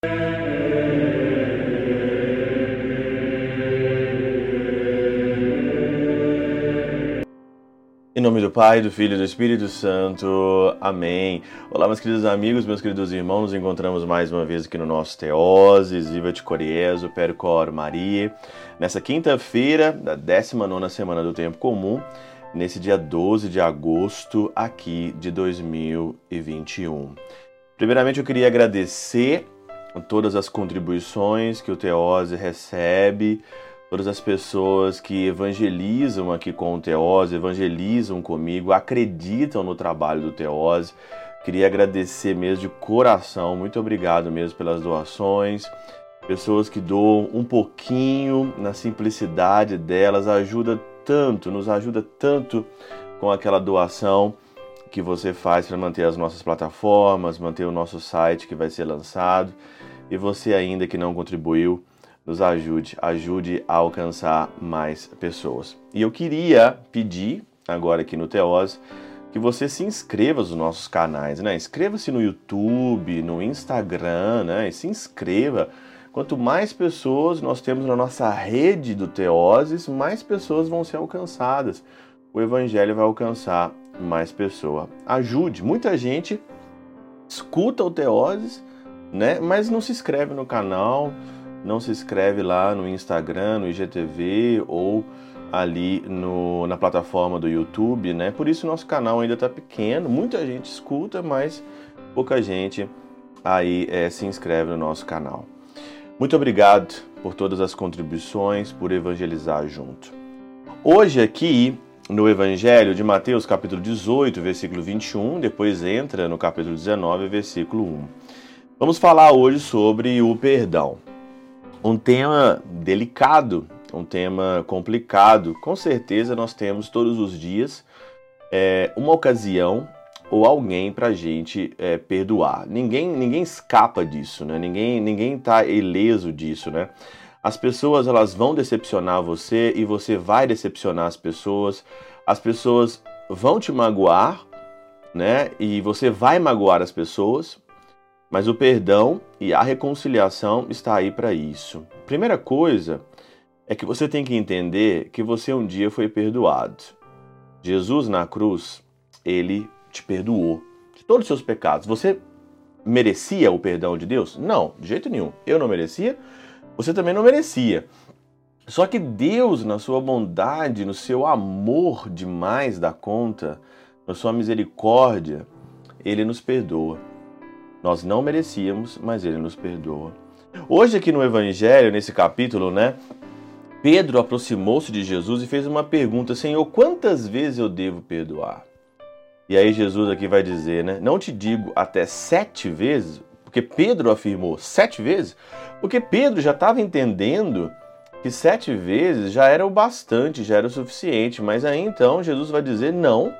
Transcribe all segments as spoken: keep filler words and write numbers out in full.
Em nome do Pai, do Filho e do Espírito Santo. Amém. Olá, meus queridos amigos, meus queridos irmãos. Nos encontramos mais uma vez aqui no nosso Teoses, Viva de Coriezo, Percor Maria. Nessa quinta-feira da décima nona semana do Tempo Comum, nesse dia doze de agosto aqui de dois mil e vinte e um. Primeiramente, eu queria agradecer todas as contribuições que o Teose recebe, todas as pessoas que evangelizam aqui com o Teose, evangelizam comigo, acreditam no trabalho do Teose. Queria agradecer mesmo de coração, muito obrigado mesmo pelas doações. Pessoas que doam um pouquinho na simplicidade delas, ajuda tanto, nos ajuda tanto com aquela doação que você faz para manter as nossas plataformas, manter o nosso site que vai ser lançado. E você ainda que não contribuiu, nos ajude, ajude a alcançar mais pessoas. E eu queria pedir, agora aqui no Teose, que você se inscreva nos nossos canais, né? Inscreva-se no YouTube, no Instagram, né? E se inscreva. Quanto mais pessoas nós temos na nossa rede do Teoses, mais pessoas vão ser alcançadas. O Evangelho vai alcançar mais pessoas. Ajude. Muita gente escuta o Teoses, né? Mas não se inscreve no canal, não se inscreve lá no Instagram, no I G T V ou ali no, na plataforma do YouTube, né? Por isso nosso canal ainda está pequeno, muita gente escuta, mas pouca gente aí é, se inscreve no nosso canal. Muito obrigado por todas as contribuições, por evangelizar junto. Hoje aqui no Evangelho de Mateus, capítulo dezoito, versículo vinte e um, depois entra no capítulo dezenove, versículo um. Vamos falar hoje sobre o perdão. Um tema delicado, um tema complicado. Com certeza nós temos todos os dias é, uma ocasião ou alguém para a gente é, perdoar. Ninguém, ninguém escapa disso, né? Ninguém ninguém está ileso disso, né? As pessoas elas vão decepcionar você e você vai decepcionar as pessoas. As pessoas vão te magoar, né? E você vai magoar as pessoas. Mas o perdão e a reconciliação está aí para isso. Primeira coisa é que você tem que entender que você um dia foi perdoado. Jesus na cruz, ele te perdoou de todos os seus pecados. Você merecia o perdão de Deus? Não, de jeito nenhum. Eu não merecia, você também não merecia. Só que Deus, na sua bondade, no seu amor demais da conta, na sua misericórdia, ele nos perdoa. Nós não merecíamos, mas ele nos perdoa. Hoje aqui no Evangelho, nesse capítulo, né, Pedro aproximou-se de Jesus e fez uma pergunta: Senhor, quantas vezes eu devo perdoar? E aí Jesus aqui vai dizer, né, não te digo até sete vezes, porque Pedro afirmou sete vezes, porque Pedro já estava entendendo que sete vezes já era o bastante, já era o suficiente, mas aí então Jesus vai dizer, não,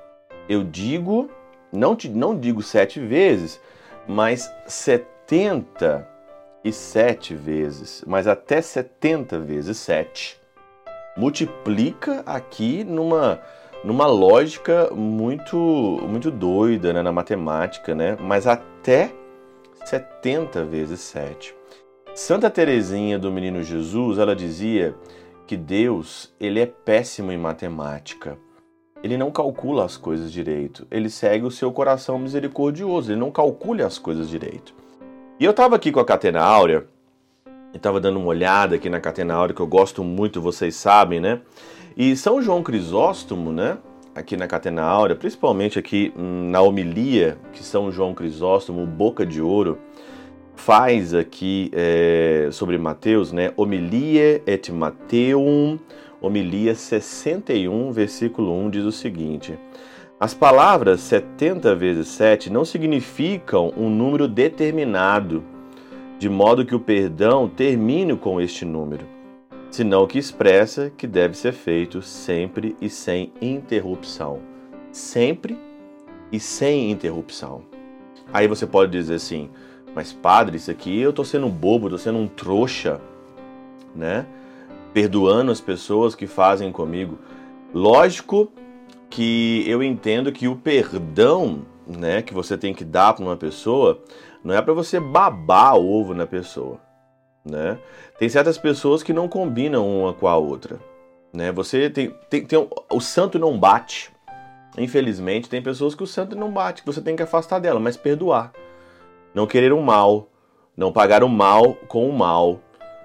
eu digo, não, te, não digo sete vezes, mas setenta e sete vezes, mas até setenta vezes sete. Multiplica aqui numa, numa lógica muito, muito doida, né, na matemática, né? Mas até setenta vezes sete. Santa Teresinha do Menino Jesus, ela dizia que Deus, ele é péssimo em matemática. Ele não calcula as coisas direito. Ele segue o seu coração misericordioso. Ele não calcula as coisas direito. E eu estava aqui com a Catena Áurea. Eu estava dando uma olhada aqui na Catena Áurea, que eu gosto muito, vocês sabem, né? E São João Crisóstomo, né? Aqui na Catena Áurea, principalmente aqui na homilia que São João Crisóstomo, Boca de Ouro, faz aqui é, sobre Mateus, né? Homilia et Mateum, homilia sessenta e um, versículo um, diz o seguinte: as palavras setenta vezes sete não significam um número determinado, de modo que o perdão termine com este número, senão que expressa que deve ser feito sempre e sem interrupção. Sempre e sem interrupção. Aí você pode dizer assim, mas padre, isso aqui eu tô sendo um bobo, tô sendo um trouxa, né? Perdoando as pessoas que fazem comigo. Lógico que eu entendo que o perdão, né, que você tem que dar para uma pessoa Não é para você babar ovo na pessoa, né? Tem certas pessoas que não combinam uma com a outra, né? Você tem, tem, tem o santo não bate. Infelizmente, tem pessoas que o santo não bate, que você tem que afastar dela, mas perdoar. Não querer o mal, não pagar o mal com o mal,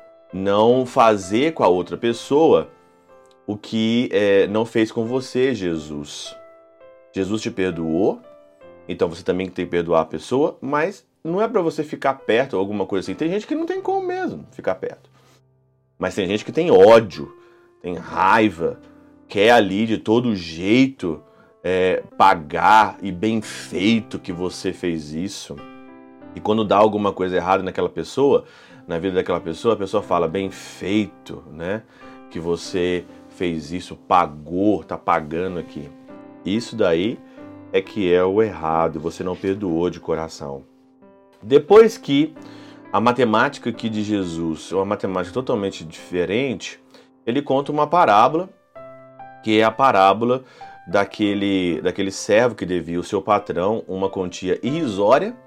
não fazer com a outra pessoa o que é, não fez com você, Jesus. Jesus te perdoou, então você também tem que perdoar a pessoa, mas não é para você ficar perto ou alguma coisa assim. Tem gente que não tem como mesmo ficar perto. Mas tem gente que tem ódio, tem raiva, quer ali de todo jeito é, pagar e bem feito que você fez isso. E quando dá alguma coisa errada naquela pessoa, na vida daquela pessoa, a pessoa fala bem feito, né? Que você fez isso, pagou, tá pagando aqui. Isso daí é que é o errado, você não perdoou de coração. Depois que a matemática aqui de Jesus é uma matemática totalmente diferente, ele conta uma parábola, que é a parábola daquele, daquele servo que devia ao seu patrão uma quantia irrisória.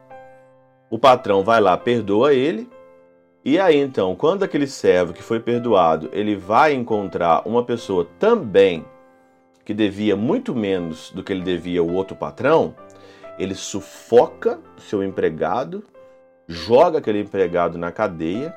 O patrão vai lá, perdoa ele, e aí então, quando aquele servo que foi perdoado, ele vai encontrar uma pessoa também que devia muito menos do que ele devia ao outro patrão, ele sufoca o seu empregado, joga aquele empregado na cadeia.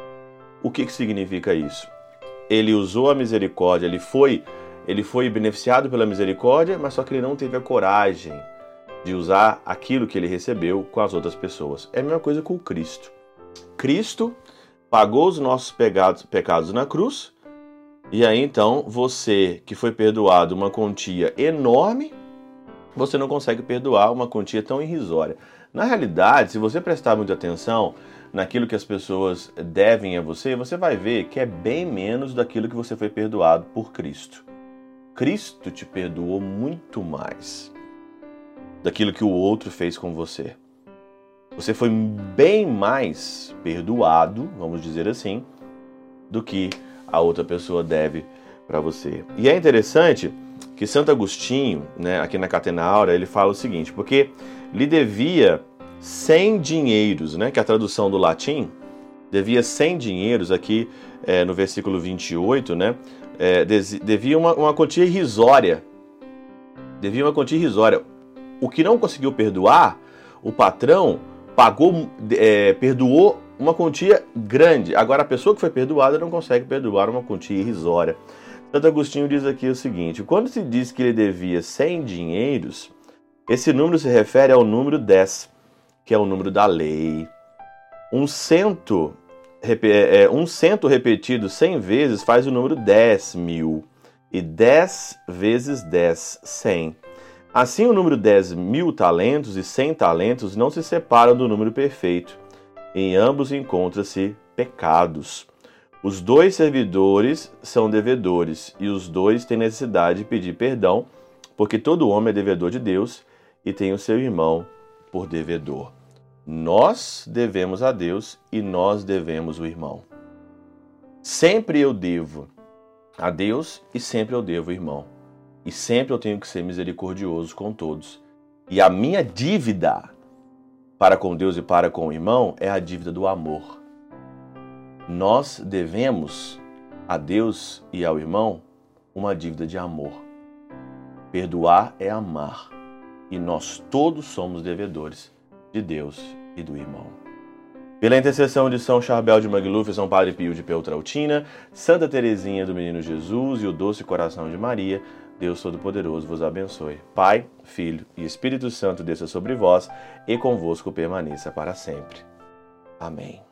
O que que significa isso? Ele usou a misericórdia, ele foi, ele foi beneficiado pela misericórdia, mas só que ele não teve a coragem de usar aquilo que ele recebeu com as outras pessoas. É a mesma coisa com o Cristo. Cristo pagou os nossos pecados, pecados na cruz, e aí então você que foi perdoado uma quantia enorme, você não consegue perdoar uma quantia tão irrisória. Na realidade, se você prestar muita atenção naquilo que as pessoas devem a você, você vai ver que é bem menos daquilo que você foi perdoado por Cristo. Cristo te perdoou muito mais daquilo que o outro fez com você. Você foi bem mais perdoado, vamos dizer assim, do que a outra pessoa deve para você. E é interessante que Santo Agostinho, né, aqui na Catena Áurea, ele fala o seguinte, porque lhe devia cem dinheiros, né, que é a tradução do latim, devia cem dinheiros, aqui é, no versículo vinte e oito, né, é, devia uma, uma quantia irrisória. Devia uma quantia irrisória. O que não conseguiu perdoar, o patrão pagou, é, perdoou uma quantia grande. Agora, a pessoa que foi perdoada não consegue perdoar uma quantia irrisória. Santo Agostinho diz aqui o seguinte, quando se diz que ele devia cem dinheiros, esse número se refere ao número dez, que é o número da lei. Um cento, é, um cento repetido cem vezes faz o número dez mil. E dez vezes dez, cem. Assim, o número dez mil talentos e cem talentos não se separam do número perfeito. Em ambos encontra-se pecados. Os dois servidores são devedores, e os dois têm necessidade de pedir perdão, porque todo homem é devedor de Deus e tem o seu irmão por devedor. Nós devemos a Deus e nós devemos o irmão. Sempre eu devo a Deus e sempre eu devo o irmão. E sempre eu tenho que ser misericordioso com todos. E a minha dívida para com Deus e para com o irmão é a dívida do amor. Nós devemos a Deus e ao irmão uma dívida de amor. Perdoar é amar. E nós todos somos devedores de Deus e do irmão. Pela intercessão de São Charbel de Mangluf, São Padre Pio de Peltrautina, Santa Teresinha do Menino Jesus e o Doce Coração de Maria, Deus Todo-Poderoso vos abençoe. Pai, Filho e Espírito Santo desça sobre vós e convosco permaneça para sempre. Amém.